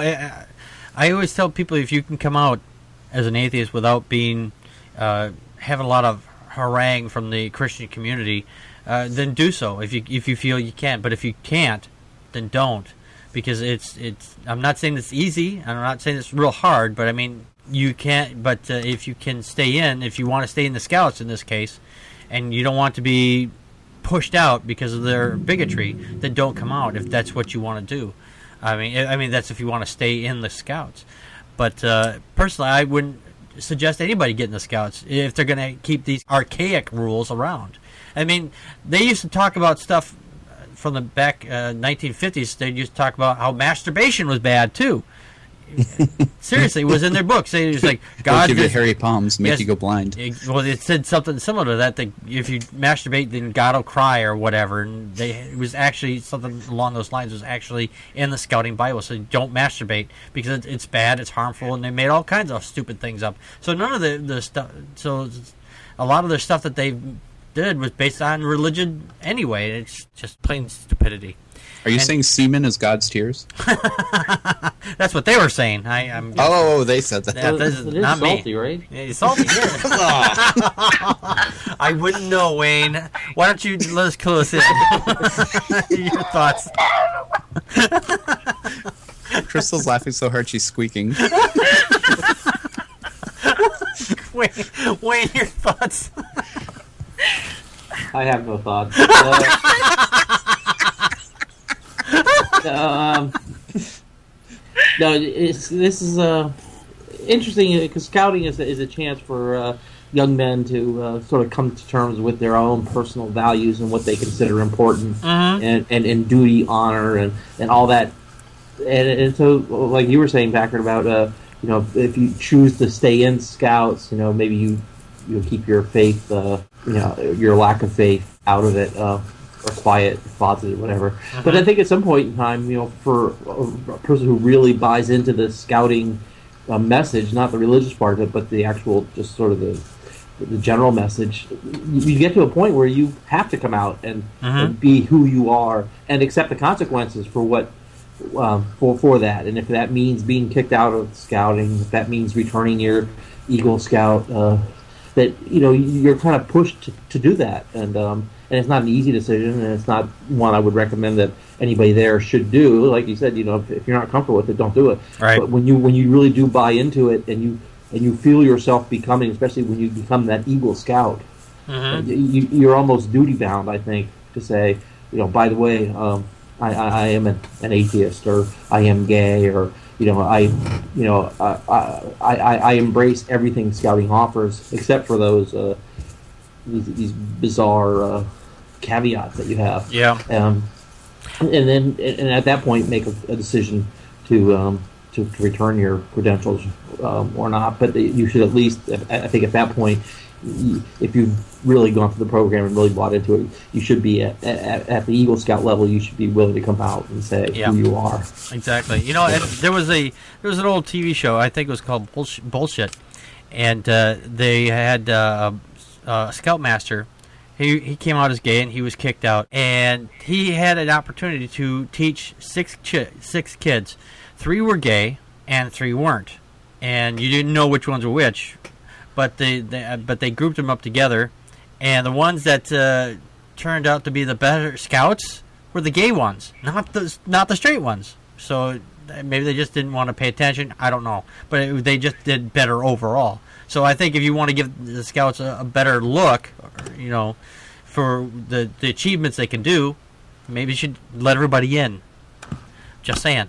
I always tell people if you can come out as an atheist without being having a lot of harangue from the Christian community, then do so if you feel you can. But if you can't, then don't, because it's. I'm not saying it's easy. I'm not saying it's real hard. But I mean, you can't. But if you can stay in, if you want to stay in the Scouts in this case, and you don't want to be pushed out because of their bigotry, then don't come out if that's what you want to do. I mean that's if you want to stay in the Scouts. But personally, I wouldn't suggest anybody get in the Scouts if they're going to keep these archaic rules around. I mean, they used to talk about stuff from the back 1950s. They used to talk about how masturbation was bad too. Seriously, it was in their books. It was like God give you hairy palms, make you go blind. Well, it said something similar to that. That if you masturbate, then God will cry or whatever. And it was actually something along those lines. Was actually in the Scouting Bible. So don't masturbate because it's bad, it's harmful, and they made all kinds of stupid things up. So none of the stuff. So a lot of their stuff that they did was based on religion anyway. It's just plain stupidity. Are you saying semen is God's tears? That's what they were saying. Oh, they said that. This is not salty, me. right? Yeah, it's salty. Yeah. I wouldn't know, Wayne. Why don't you let us close in? Your thoughts. Crystal's laughing so hard she's squeaking. Wayne, your thoughts. I have no thoughts. No, this is interesting because Scouting is a chance for young men to sort of come to terms with their own personal values and what they consider important, and duty, honor, and all that. And so, like you were saying, Packard, about if you choose to stay in Scouts, maybe you keep your faith, your lack of faith out of it. Or quiet, positive, whatever. But I think at some point in time, for a person who really buys into the Scouting message, not the religious part of it, but the actual, just sort of the general message, you get to a point where you have to come out and be who you are and accept the consequences for what for that. And if that means being kicked out of Scouting, if that means returning your Eagle Scout, that you're kind of pushed to do that, and it's not an easy decision, and it's not one I would recommend that anybody there should do. Like you said, if you're not comfortable with it, don't do it. Right. But when you really do buy into it, and you feel yourself becoming, especially when you become that Eagle Scout, you're almost duty bound, I think, to say, by the way, I am an atheist, or I am gay, or I embrace everything Scouting offers, except for those these bizarre caveats that you have. Yeah. And at that point, make a decision to return your credentials or not. But you should at least, I think, at that point, if you've really gone through the program and really bought into it, you should be at the Eagle Scout level. You should be willing to come out and say who you are. Exactly. And there was an old TV show, I think it was called Bullshit, and they had a Scoutmaster. He came out as gay and he was kicked out, and he had an opportunity to teach six kids. 3 were gay and 3 weren't, and you didn't know which ones were which. But they grouped them up together, and the ones that turned out to be the better Scouts were the gay ones, not the straight ones. So maybe they just didn't want to pay attention. I don't know, but they just did better overall. So I think if you want to give the Scouts a better look, for the achievements they can do, Maybe you should let everybody in. Just saying.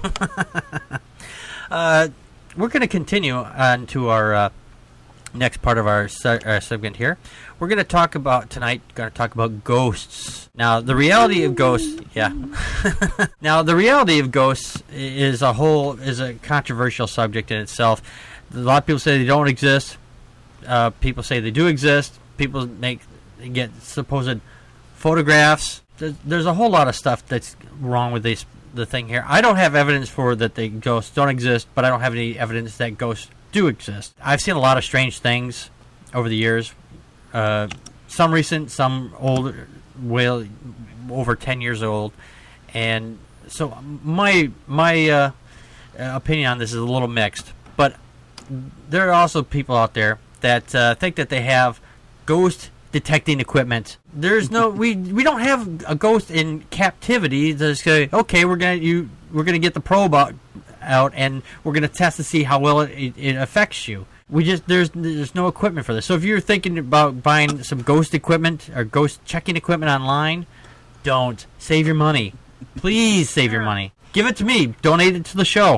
We're going to continue on to our next part of our segment here. We're going to talk about ghosts. Now, the reality of ghosts, Now, the reality of ghosts is a controversial subject in itself. A lot of people say they don't exist. People say they do exist. People get supposed photographs. There's a whole lot of stuff that's wrong with the thing here. I don't have evidence for that the ghosts don't exist, but I don't have any evidence that ghosts do exist. I've seen a lot of strange things over the years. Some recent, some old, well, over 10 years old. And so my opinion on this is a little mixed. But there are also people out there that think that they have ghost detecting equipment. There's no we don't have a ghost in captivity to say, okay, we're gonna get the probe out and we're gonna test to see how well it affects you. There's no equipment for this. So if you're thinking about buying some ghost equipment or ghost checking equipment online, don't. Save your money. Please save your money. Give it to me. Donate it to the show.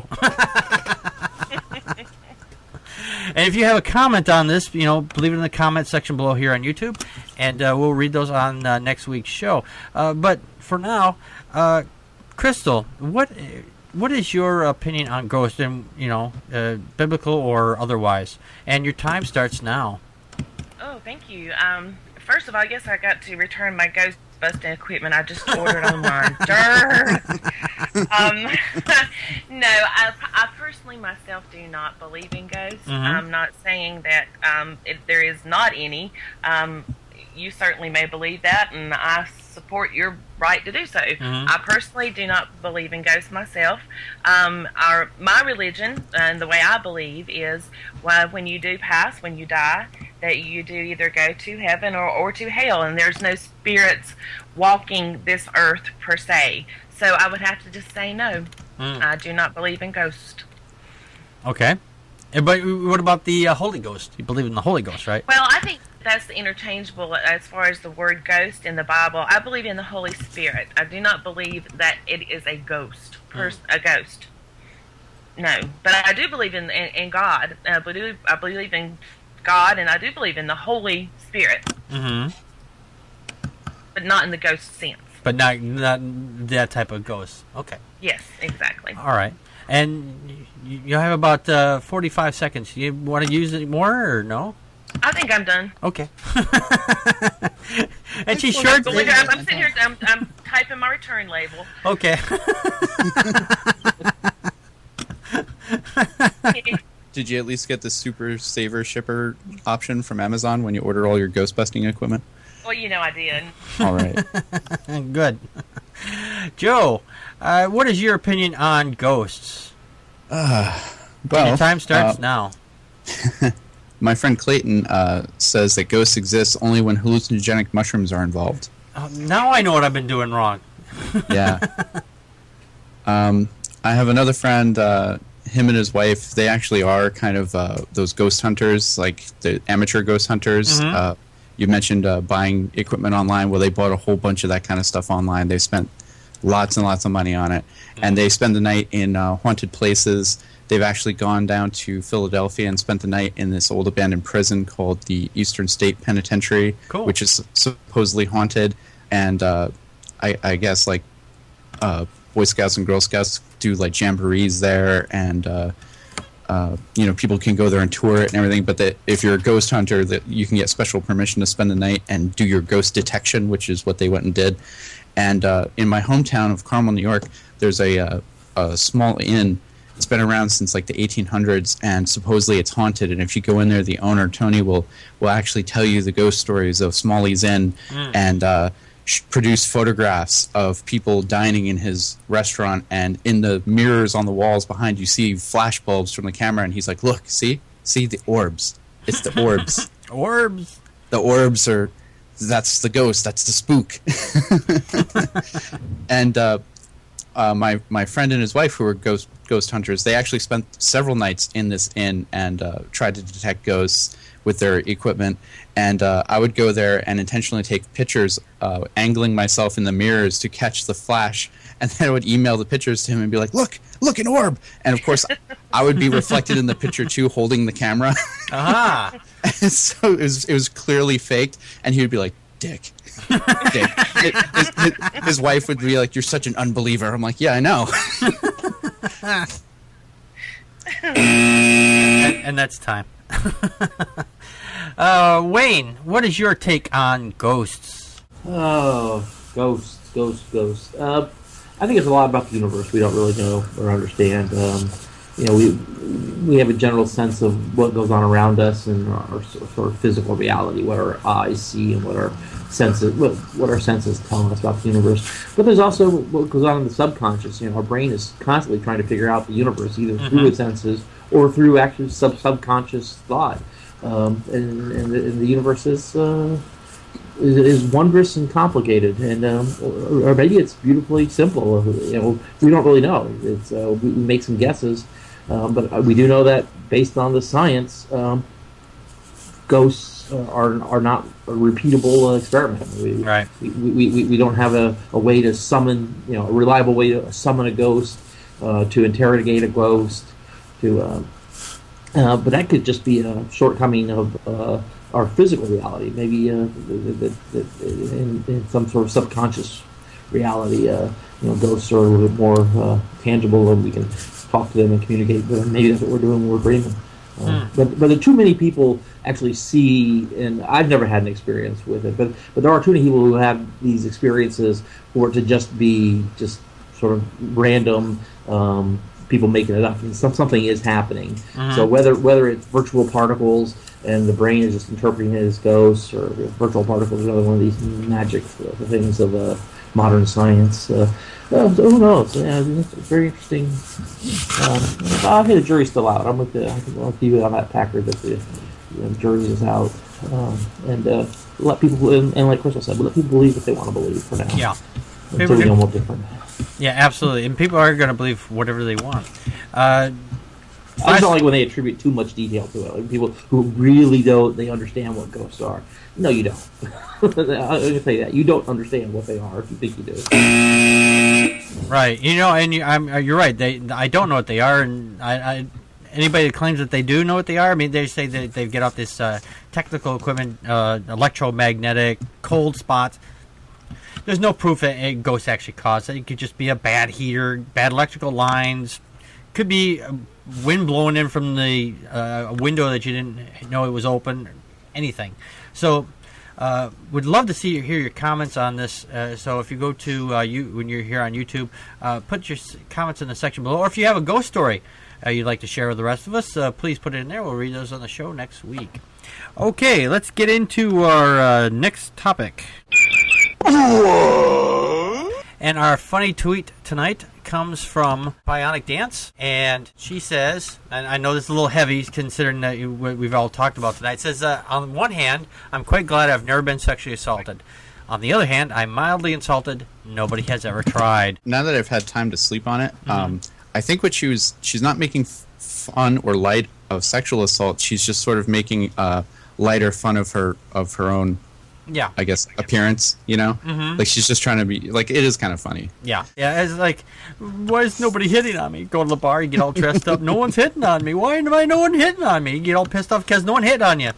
And if you have a comment on this, leave it in the comment section below here on YouTube, and we'll read those on next week's show. But for now, Crystal, what is your opinion on ghosts, and biblical or otherwise? And your time starts now. Oh, thank you. First of all, I guess I got to return my ghost busting equipment I just ordered online. No, I personally myself do not believe in ghosts. Mm-hmm. I'm not saying that there is not any. You certainly may believe that, and I support your right to do so. Mm-hmm. I personally do not believe in ghosts myself. My religion and the way I believe is when you do pass, when you die, that you do either go to heaven or to hell, and there's no spirits walking this earth per se. So I would have to just say no. I do not believe in ghosts. Okay. But what about the Holy Ghost? You believe in the Holy Ghost, right? Well, I think that's interchangeable as far as the word ghost in the Bible. I believe in the Holy Spirit. I do not believe that it is a ghost. A ghost. No. But I do believe in God. I believe in God, and I do believe in the Holy Spirit. Mm-hmm. But not in the ghost sense. But not that type of ghost. Okay. Yes, exactly. All right. And you have about 45 seconds. You want to use it more or no? I think I'm done. Okay. And she's short. I'm sitting here. I'm typing my return label. Okay. Did you at least get the Super Saver Shipper option from Amazon when you order all your ghost busting equipment? Well, I did. All right. Good. Joe, what is your opinion on ghosts? Well, your time starts now. My friend Clayton says that ghosts exist only when hallucinogenic mushrooms are involved. Now I know what I've been doing wrong. Yeah. I have another friend, him and his wife, they actually are kind of those ghost hunters, like the amateur ghost hunters. Mm-hmm. You mentioned buying equipment online. Well, they bought a whole bunch of that kind of stuff online. They spent lots and lots of money on it. Mm-hmm. And they spend the night in haunted places. They've actually gone down to Philadelphia and spent the night in this old abandoned prison called the Eastern State Penitentiary, cool. Which is supposedly haunted. And I guess like Boy Scouts and Girl Scouts do like jamborees there, and people can go there and tour it and everything. But if you're a ghost hunter, that you can get special permission to spend the night and do your ghost detection, which is what they went and did. And in my hometown of Carmel, New York, there's a small inn. It's been around since like the 1800s, and supposedly it's haunted. And if you go in there, the owner, Tony, will actually tell you the ghost stories of Smalley's Inn and produce photographs of people dining in his restaurant. And in the mirrors on the walls behind you see flash bulbs from the camera. And he's like, look, see the orbs. It's the orbs. Orbs. The orbs are, that's the ghost. That's the spook. And my friend and his wife, who were ghost hunters, they actually spent several nights in this inn and tried to detect ghosts with their equipment, and I would go there and intentionally take pictures, angling myself in the mirrors to catch the flash, and then I would email the pictures to him and be like, look, an orb! And of course, I would be reflected in the picture too, holding the camera. And so it was clearly faked, and he would be like, Dick. His wife would be like, you're such an unbeliever. I'm like, yeah, I know. and that's time. Wayne, what is your take on ghosts? Oh, ghosts. I think it's a lot about the universe we don't really know or understand. We have a general sense of what goes on around us and our sort of physical reality, what our eyes see and what our senses tell us about the universe. But there's also what goes on in the subconscious. Our brain is constantly trying to figure out the universe, either through its senses or through actual subconscious thought. And the universe is wondrous and complicated, and or maybe it's beautifully simple. We don't really know. It's we make some guesses, but we do know that based on the science, ghosts are not a repeatable experiment. We don't have a way to summon, a reliable way to summon a ghost, to interrogate a ghost, but that could just be a shortcoming of our physical reality. Maybe in some sort of subconscious reality, ghosts are a little bit more tangible, and we can talk to them and communicate with them. Maybe that's what we're doing when we're dreaming. But there are too many people actually see, and I've never had an experience with it, but there are too many people who have these experiences for it to just be just sort of random, people making it up. And something is happening. So whether it's virtual particles and the brain is just interpreting it as ghosts, or virtual particles is another one of these magic things of modern science. Who knows? Yeah, it's very interesting. I think the jury's still out. I'm with you on that, Packard, that the jury is out. And let people, and like Crystal said, let people believe what they want to believe for now. Yeah. Until we know more different. Yeah, absolutely. And people are going to believe whatever they want. I just don't like when they attribute too much detail to it. Like people who really they understand what ghosts are. No, you don't. I'm going to say that. You don't understand what they are if you think you do. Right. And you're right. I don't know what they are, and anybody that claims that they do know what they are, I mean, they say that they get off this technical equipment, electromagnetic, cold spots. There's no proof that a ghost actually caused it. It could just be a bad heater, bad electrical lines. Could be wind blowing in from the window that you didn't know it was open. Anything. So, would love to hear your comments on this. So, if you go to when you're here on YouTube, put your comments in the section below. Or if you have a ghost story you'd like to share with the rest of us, please put it in there. We'll read those on the show next week. Okay, let's get into our next topic. And our funny tweet tonight comes from Bionic Dance, and she says, and I know this is a little heavy considering that what we've all talked about tonight. It says, on one hand, I'm quite glad I've never been sexually assaulted. On the other hand, I'm mildly insulted. Nobody has ever tried. Now that I've had time to sleep on it, I think what she's not making fun or light of sexual assault. She's just sort of making lighter fun of her own. Yeah, I guess appearance, like she's just trying to be like, it is kind of funny. Yeah, it's like, why is nobody hitting on me? Go to the bar, you get all dressed up. No one's hitting on me. Why am I no one hitting on me? You get all pissed off because no one hit on you.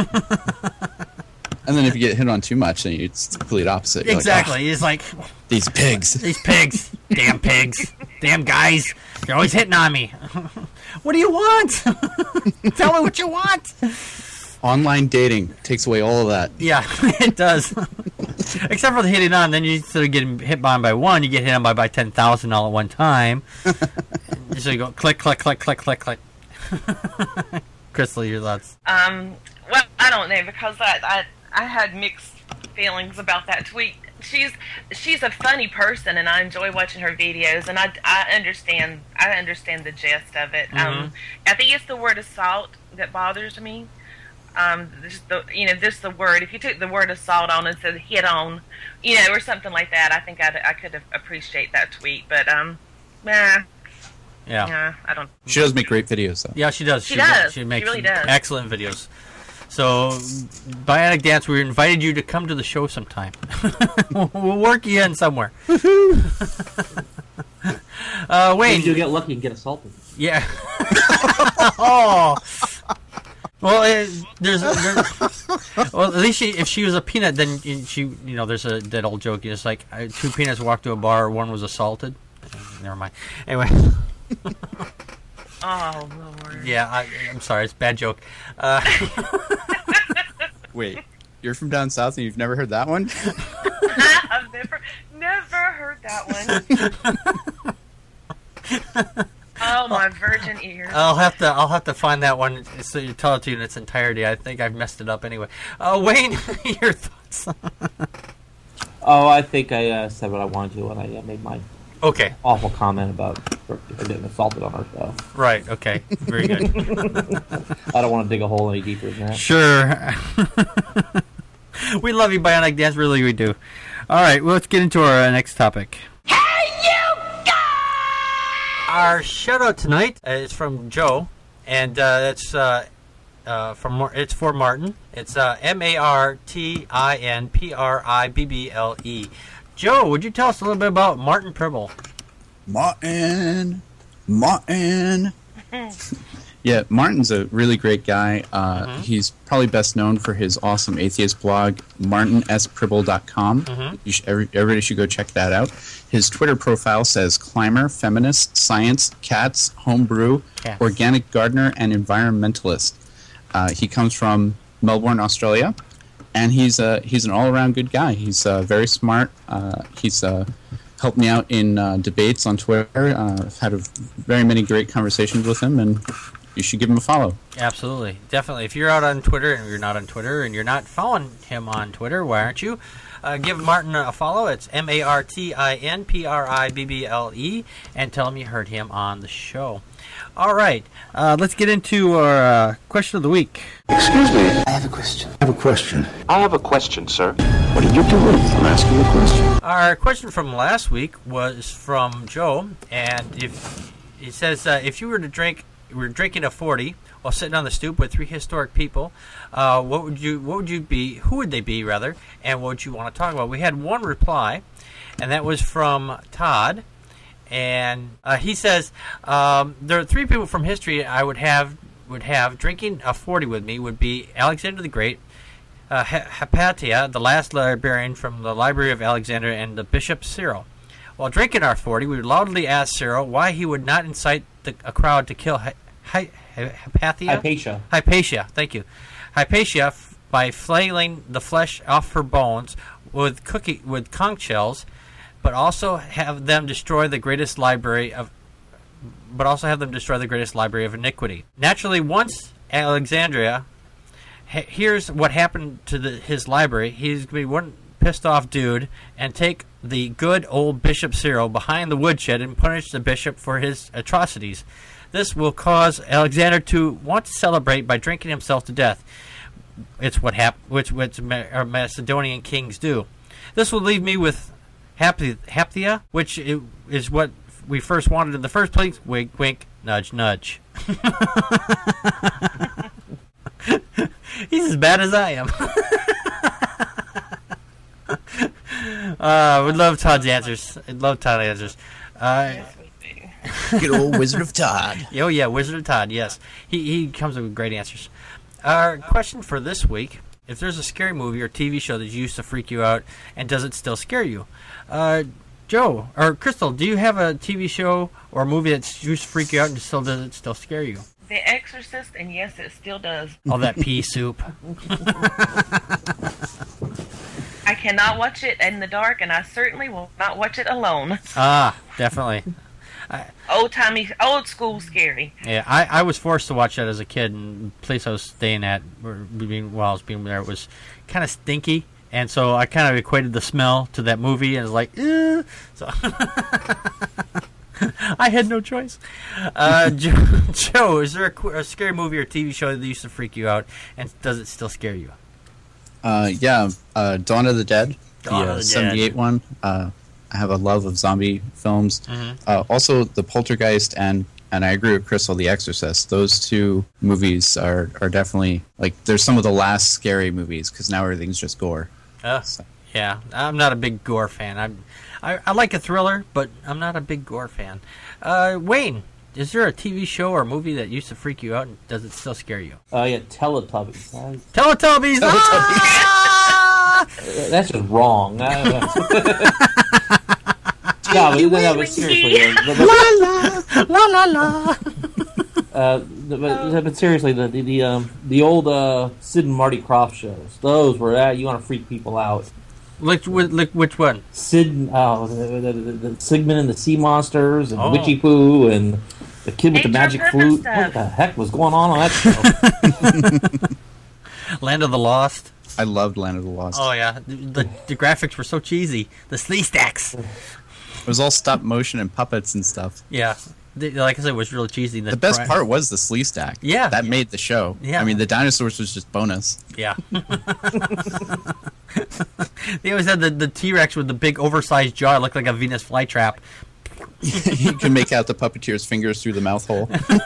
And then if you get hit on too much, then it's the complete opposite. You're exactly. It's like these pigs, damn pigs, damn guys. You're always hitting on me. What do you want? Tell me what you want. Online dating takes away all of that. Yeah, it does. Except for the hitting on, then you instead of getting hit by one, you get hit on by 10,000 all at one time. So you go click, click, click, click, click, click. Crystal, your thoughts? Well, I don't know, because I had mixed feelings about that tweet. She's a funny person, and I enjoy watching her videos, and I understand the gist of it. I think it's the word assault that bothers me. Just the word. If you took the word assault on and said hit on, or something like that, I think I could appreciate that tweet. But yeah, I don't. She does make great videos, though. Yeah, she does. She does. She makes really does. excellent videos. So, Bionic Dance, we invited you to come to the show sometime. We'll work you in somewhere. Wayne, maybe you'll get lucky and get assaulted. Yeah. Oh. Well, well, at least if she was a peanut, then there's that old joke. It's like two peanuts walked to a bar, one was assaulted. Never mind. Anyway. Oh, Lord. Yeah, I'm sorry. It's a bad joke. Wait, you're from down south and you've never heard that one? I've never heard that one. Oh, my virgin ears. I'll have to find that one so you tell it to you in its entirety. I think I've messed it up anyway. Wayne, your thoughts? I think I said what I wanted to when I made my awful comment about her getting assaulted on our show. Right, okay. Very good. I don't want to dig a hole any deeper than that. Sure. We love you, Bionic Dance. Really, we do. All right, well, let's get into our next topic. Our shout out tonight is from Joe, and it's for Martin. It's MartinPribble. Joe, would you tell us a little bit about Martin Pribble? Martin. Yeah, Martin's a really great guy. He's probably best known for his awesome atheist blog, martinspribble.com. Everybody should go check that out. His Twitter profile says climber, feminist, science, cats, homebrew, organic gardener, and environmentalist. He comes from Melbourne, Australia, and he's an all-around good guy. He's very smart. He's helped me out in debates on Twitter. I've had very many great conversations with him, and you should give him a follow. Absolutely. Definitely. If you're out on Twitter and you're not on Twitter and you're not following him on Twitter, why aren't you? Give Martin a follow. It's MartinPribble, and tell him you heard him on the show. All right. Let's get into our question of the week. Excuse me. I have a question. I have a question, sir. What are you doing? I'm asking a question. Our question from last week was from Joe, and he says, if you were drinking a 40 while sitting on the stoop with three historic people, what would you be? Who would they be, rather? And what would you want to talk about? We had one reply, and that was from Todd, and he says there are three people from history I would have drinking a 40 with me would be Alexander the Great, Hypatia, the last librarian from the Library of Alexandria, and the Bishop Cyril. While drinking our 40, we would loudly ask Cyril why he would not incite a crowd to kill Hypatia. Hypatia, thank you. Hypatia by flailing the flesh off her bones with conch shells, but also have them destroy the greatest library of iniquity. Naturally, once Alexandria here's what happened to his library, he's going to be one pissed off dude and take the good old Bishop Cyril behind the woodshed and punish the bishop for his atrocities. This will cause Alexander to want to celebrate by drinking himself to death. It's what Macedonian kings do. This will leave me with Hypatia, which is what we first wanted in the first place. Wink, wink, nudge, nudge. He's as bad as I am. We love Todd's answers. Yes, we do. Good old Wizard of Todd. Oh, yeah, Wizard of Todd, yes. He comes up with great answers. Our question for this week, if there's a scary movie or TV show that used to freak you out, and does it still scare you? Joe, or Crystal, do you have a TV show or movie that used to freak you out and does it still scare you? The Exorcist, and yes, it still does. All that pea soup. I cannot watch it in the dark, and I certainly will not watch it alone. Ah, definitely. Old school scary. Yeah, I was forced to watch that as a kid, and the place I was staying at while I was being there was kind of stinky, and so I kind of equated the smell to that movie, and it was like, so I had no choice. Joe, is there a scary movie or TV show that used to freak you out, and does it still scare you? Yeah, Dawn of the Dead, the 78 one. I have a love of zombie films. Also, the Poltergeist and And I agree with Crystal, The Exorcist. Those two movies are definitely, like, they're some of the last scary movies, because now everything's just gore. So. Yeah, I'm not a big gore fan. I like a thriller, but I'm not a big gore fan. Wayne, is there a TV show or movie that used to freak you out, and does it still scare you? Yeah, Teletubbies. Teletubbies! Ah! That's just wrong. No, but seriously. La la la. But seriously, the old Sid and Marty Krofft shows. Those were you want to freak people out. Which one? Sid, the Sigmund and the Sea Monsters, and Witchy Poo, and the kid with the magic flute. What the heck was going on that show? Land of the Lost. I loved Land of the Lost. Oh yeah, the graphics were so cheesy. The Slee Stacks. It was all stop motion and puppets and stuff. Yeah. Like I said, it was really cheesy. The best part was the Slee Stack. Yeah. That made the show. Yeah. I mean, the dinosaurs was just bonus. Yeah. They always had the T-Rex with the big oversized jaw. It looked like a Venus flytrap. You can make out the puppeteer's fingers through the mouth hole.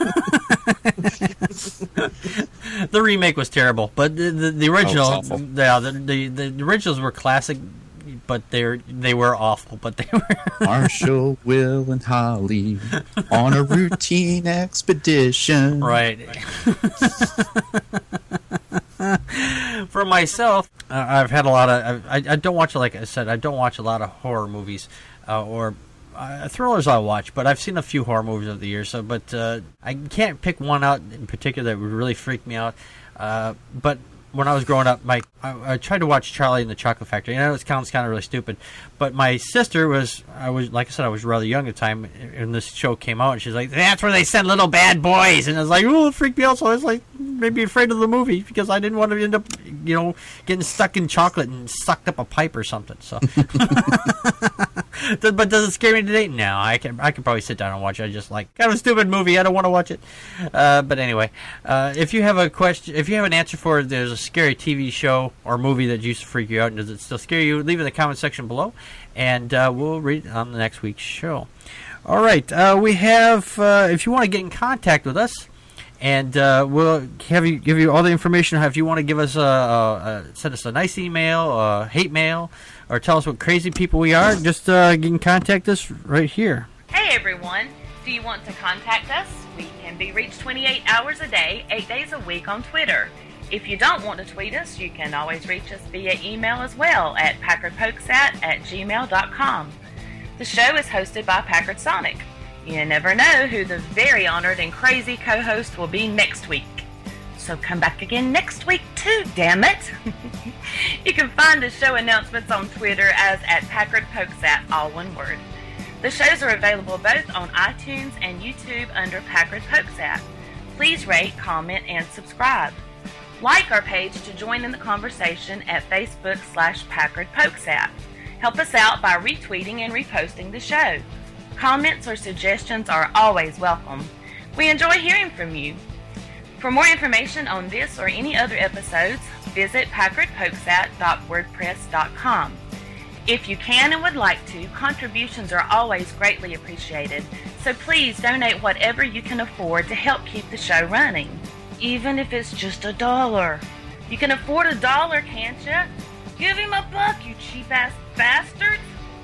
The remake was terrible, but the original, the originals were classic. But they were awful. But they were Marshall, Will, and Holly on a routine expedition. Right. For myself, I've had a lot of. I don't watch, like I said, I don't watch a lot of horror movies or thrillers. I watch, but I've seen a few horror movies over the years. So, but I can't pick one out in particular that would really freak me out. But when I was growing up, I tried to watch Charlie and the Chocolate Factory. And I know it sounds kind of really stupid, but my sister I was rather young at the time, and this show came out, and she's like, "That's where they send little bad boys," and I was like, "Oh, it freaked me out." So I was like, maybe afraid of the movie because I didn't want to end up, getting stuck in chocolate and sucked up a pipe or something. So, but does it scare me today? No, I could probably sit down and watch it. I just kind of a stupid movie. I don't want to watch it. But anyway, if you have a question, if you have an answer for there's a scary TV show or movie that used to freak you out, and does it still scare you, leave it in the comment section below, and we'll read it on the next week's show. All right, we have, if you want to get in contact with us, and we'll give you all the information. If you want to give us send us a nice email, hate mail, or tell us what crazy people we are, just get in contact us right here. Hey everyone, do you want to contact us? We can be reached 28 hours a day, 8 days a week on Twitter. If you don't want to tweet us, you can always reach us via email as well at packardpokesat@gmail.com. The show is hosted by Packard Sonic. You never know who the very honored and crazy co-host will be next week. So come back again next week too, damn it! You can find the show announcements on Twitter as @PackardPokesat, all one word. The shows are available both on iTunes and YouTube under Packard Pokesat. Please rate, comment, and subscribe. Like our page to join in the conversation at Facebook/PackardPokesat. Help us out by retweeting and reposting the show. Comments or suggestions are always welcome. We enjoy hearing from you. For more information on this or any other episodes, visit packardpokesat.wordpress.com. If you can and would like to, contributions are always greatly appreciated, so please donate whatever you can afford to help keep the show running. Even if it's just $1. You can afford $1, can't you? Give him $1, you cheap-ass bastards!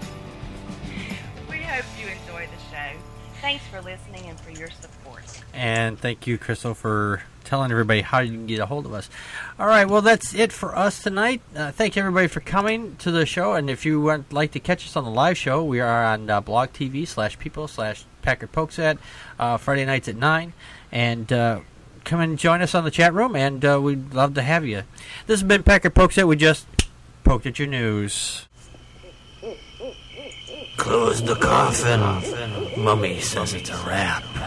We hope you enjoy the show. Thanks for listening and for your support. And thank you, Crystal, for telling everybody how you can get a hold of us. All right, well, that's it for us tonight. Thank you, everybody, for coming to the show. And if you would like to catch us on the live show, we are on blog TV/people/PackardPokesat Friday nights at 9. And come and join us on the chat room, and we'd love to have you. This has been Packard Pokesat. We just poked at your news. Close the coffin. Mummy says it's a wrap.